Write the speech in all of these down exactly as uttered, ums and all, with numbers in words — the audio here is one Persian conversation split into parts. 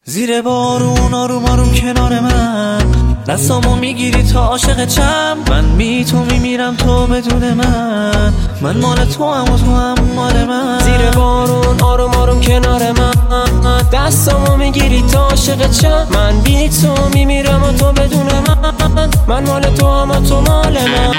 زیر بارون آروم آروم کنار من، دستامو میگیری تا عاشق چم. من بی تو میمیرم تو بدون من، من مال تو هم و تو هم مال من. زیر بارون آروم آروم کنار من، دستامو میگیری تا عاشق چم. من بی تو میمیرم و تو بدون من، من مال تو هم و تو مال من.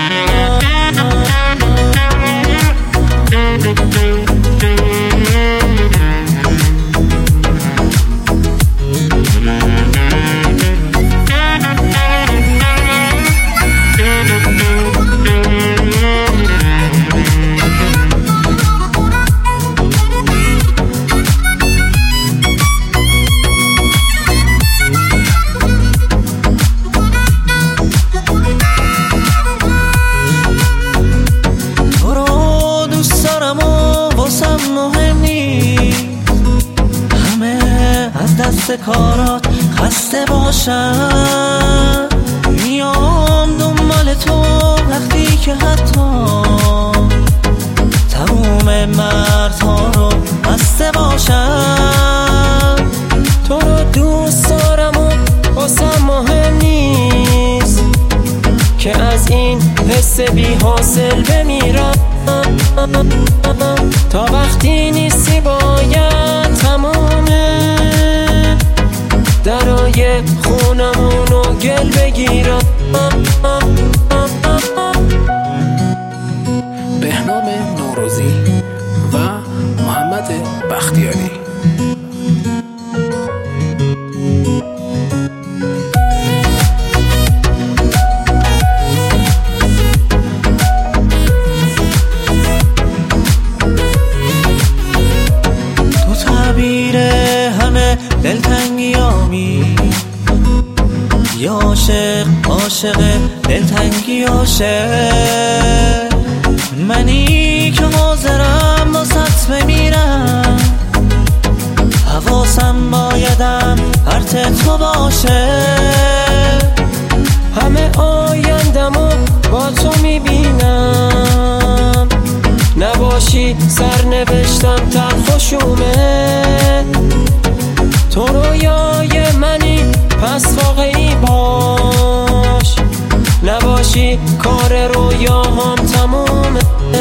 مهم نیست همه از دست کارات خسته باشن، میام دنبال تو وقتی که حتی تموم مردها رو بسته باشن. تو رو دوست دارم و واسم مهم نیست که از این حس بی حاصل بمیرم. تا وقتی نیستی باید تمامه درای خونمونو گل بگیرم. بهنام نوروزی و محمد بختیاری. دلتنگیامی یا عاشق عاشق دلتنگی عاشق، منی که حاضرم واسط بمیرم، حواسم بایدم پرت تو باشه. همه آیندمو با تو میبینم، نباشی سرنوشتم تلخ و شومه. تو رویای منی پس واقعی باش، نباشی کار رویاهام تمومه.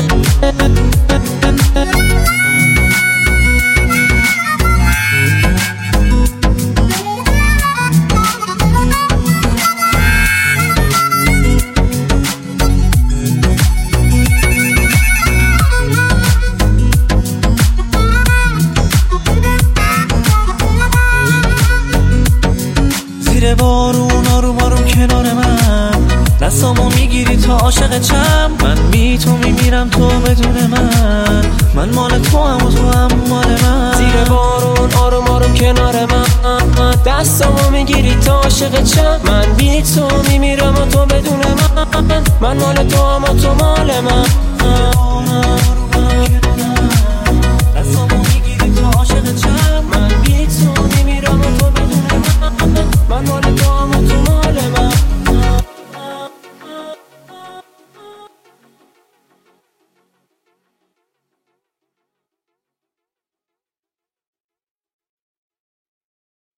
زیر بارون آروم آروم کنار من، دستامو میگیری تا عاشق چم. من بی تو میمیرم تو بدون من، من مال تو هم و تو هم مال من. زیر بارون آروم آروم کنار من، دستامو میگیری تا عاشق چم. من بی تو میمیرم و تو بدون من، من مال تو هم و تو مال من. دستامو میگیری تا عاشق چم. من بی تو میمیرم و تو بدون من، من مال تو هم و تو مال من.